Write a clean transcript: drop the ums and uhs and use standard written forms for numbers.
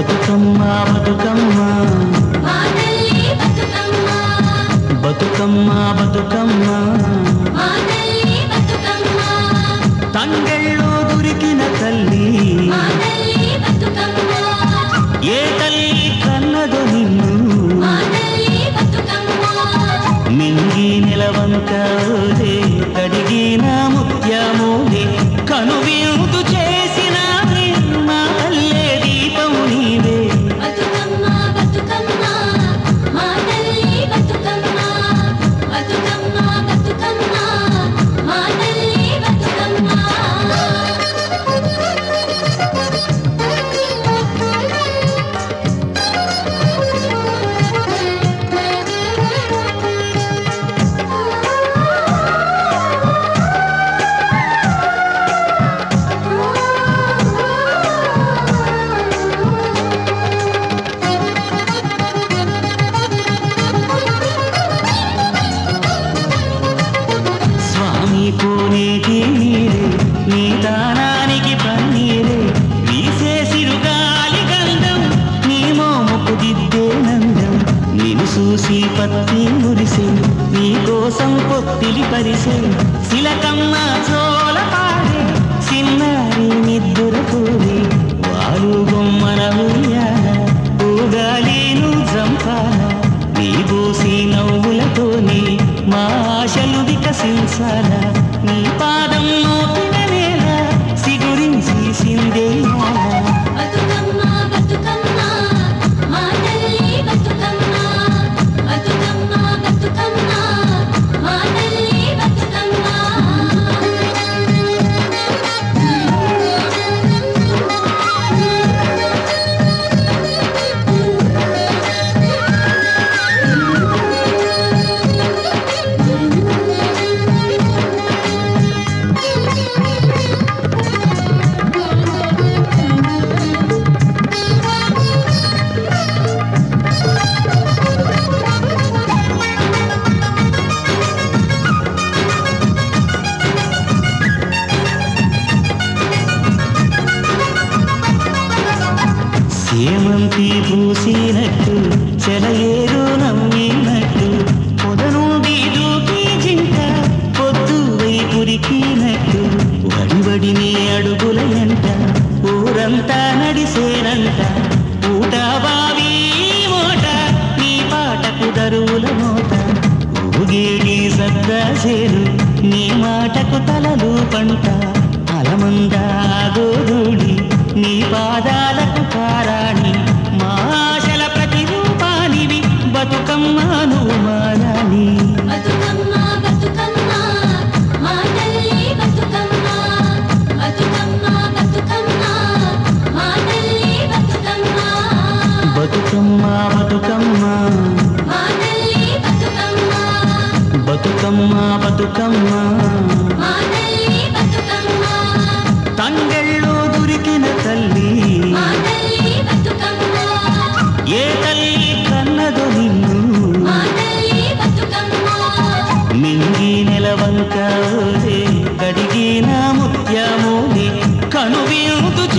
బతుకమ్మ బతుకమ్మ మానల్లి బతుకమ్మ బతుకమ్మ బతుకమ్మ మానల్లి బతుకమ్మ తంగెళ్ళు దొరికిన తల్లి మానల్లి బతుకమ్మ ఏ తల్లి కన్నదో నిన్ను మానల్లి బతుకమ్మ మింగి నిలవంక ఓలే కడిగిన ముత్యమోలే కనువిందు చేసిన మా పల్లె దీపం నీవే బతుకమ్మ బతుకమ్మ మానల్లి బతుకమ్మ బతుకమ్మ బతుకమ్మ మానల్లి బతుకమ్మ స్వామి కోనేటి నీరే నీ దానానికి పన్నీరే వీసే సిరుగాలి గంధం నీ మోముకు దిద్దే నందం నిన్ను చూసి పత్తి మురిసే నీ కోసం పొత్తిలి పరిసే శిలకమ్మ చోల పాడే చిన్నారి నిద్దుర కూడి వాలు బొమ్మన ఉయ్యాల ఊగాలి నువ్వు జంపాల నీ బోసి నవ్వులతోని మా ఆశలు వికసించాల నీ పాదం మోపిన నేల సిగురించి సిందేయాల బతుకమ్మ బతుకమ్మ మానల్లి బతుకమ్మ బతుకమ్మ బతుకమ్మ మానల్లి బతుకమ్మ సేమంతి పూసినట్టు చెలయేరు నమ్మినట్టు పొద నుండి దూకి జింక పొద్దు వైపురికినట్టు వడివడిని అడుగుల ఎంట ఊరంతా నడిసేనంట ఊట బావి మోట నీ పాటకు దరువుల మోట ఊగేడి సద్దాసేరు నీ మాటకు తలలు పంట అలమంద గోధుడి నీ పాదాలకు కారాణి మా ఆశల ప్రతిరూపానివి బతుకమ్మ నువ్వు మారాలి బతుకమ్మ బతుకమ్మ మానల్లి బతుకమ్మ బతుకమ్మ బతుకమ్మ మానల్లి బతుకమ్మ బతుకమ్మ బతుకమ్మ మానల్లి బతుకమ్మ బతుకమ్మ బతుకమ్మ మానల్లి బతుకమ్మ తంగెళ్ళు దొరికిన తల్లి మానల్లి బతుకమ్మ ఏ తల్లి కన్నదో నిన్ను మానల్లి బతుకమ్మ మింగి నిలవంక ఓలే కడిగిన ముత్యమోలే కనువిందు